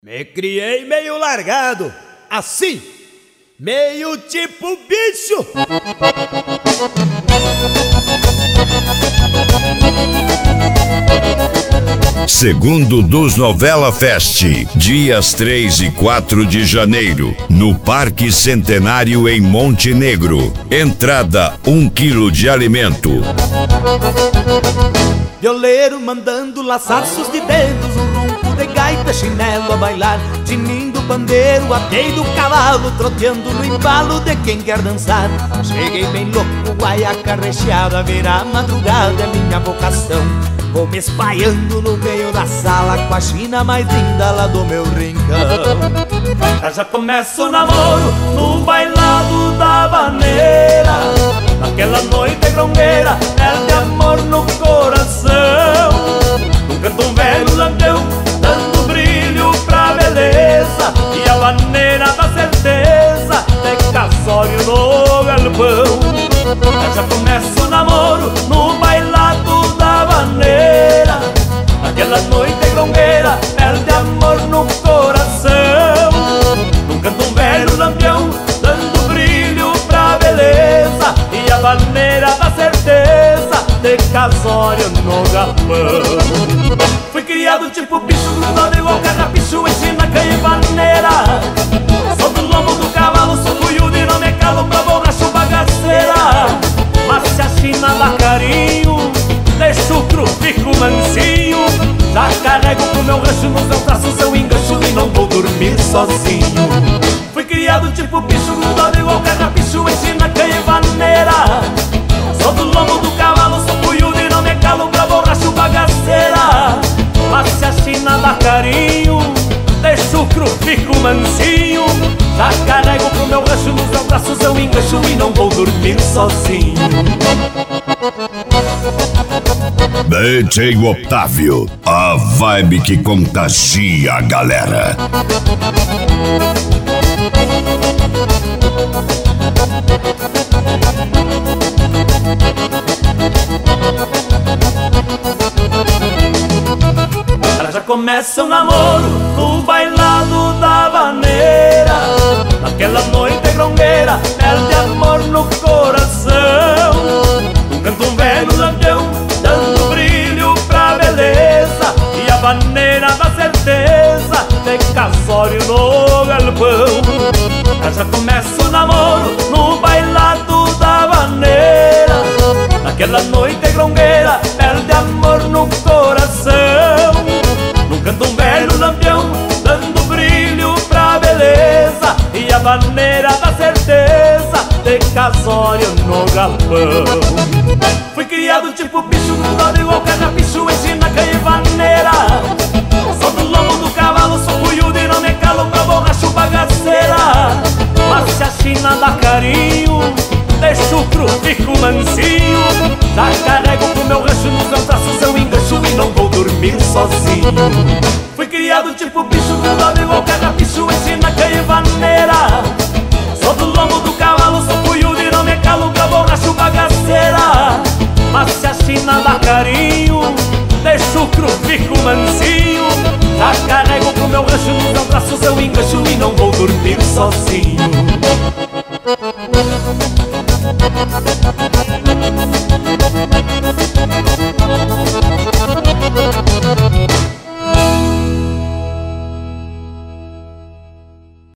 Me criei meio largado, assim, meio tipo bicho. Segundo dos Novela Fest, dias 3 e 4 de janeiro, no Parque Centenário em Montenegro. Entrada 1 quilo de alimento. Violeiro mandando laçaços de dedos, um ronco de gaita, chinelo a bailar, tinindo bandeiro, atei do cavalo, troteando no embalo de quem quer dançar. Cheguei bem louco, guaiaca recheada, virar madrugada é minha vocação. Vou me espalhando no meio da sala com a china mais linda lá do meu rincão. Já começa o namoro no bailado da vaneira, naquela noite grongueira, é de amor no coração. Um canto velho lampião, dando brilho pra beleza, e a vaneira da certeza, de casório no galpão. Já começa o namoro no bailado da vaneira, naquela noite grongueira, é de amor no coração. Um canto velho lampião, dando brilho pra beleza, e a vaneira da certeza, de casório no galpão. Fui criado tipo bicho, grudado igual carrapicho, ensina canha e vaneira. Sou do lombo do cavalo, sou cuiudo e não me calo pra borracho bagaceira. Mas se a china dá carinho, deixo o cru, fico mansinho. Já carrego pro meu rancho, nos meus braços eu engancho e não vou dormir sozinho. Fui criado tipo bicho, grudado igual carrapicho, ensina canha e vaneira. Sou do lombo do cavalo, sou cuiudo e não me calo pra borracho bagaceira. Mas se a china dá carinho, deixo o cru, fico mansinho. Já carrego pro meu rancho, nos meus braços eu engancho e não vou dormir sozinho. DJ Otávio, a vibe que contagia a galera. Já começa o namoro no bailado da vaneira, naquela noite grongueira, é de amor no coração. Um canto velho lampião, dando brilho pra beleza, e a vaneira da certeza, de casório no galpão. Já começa o namoro no bailado da vaneira, naquela noite grongueira, é de amor no coração. Canta um velho lampião, dando brilho pra beleza, e a vaneira da certeza, de casório no galpão. Fui criado tipo bicho, grudado igual carrapicho, ensina canha e vaneira. Sou do lombo do cavalo, sou cuiudo e não me calo pra borracho bagaceira. Mas se a china dá carinho, deixo o cru, fico mansinho. Já carrego pro meu rancho, nos meus braços eu engancho e não vou dormir sozinho. Fui criado tipo bicho, grudado igual carrapicho, ensina canha e vaneira. Sou do lombo do cavalo, sou cuiudo e não me calo pra borracho bagaceira. Mas se a china dá carinho, deixo o cru, fico mansinho. Já carrego pro meu rancho, nos meus braços eu engancho e não vou dormir sozinho.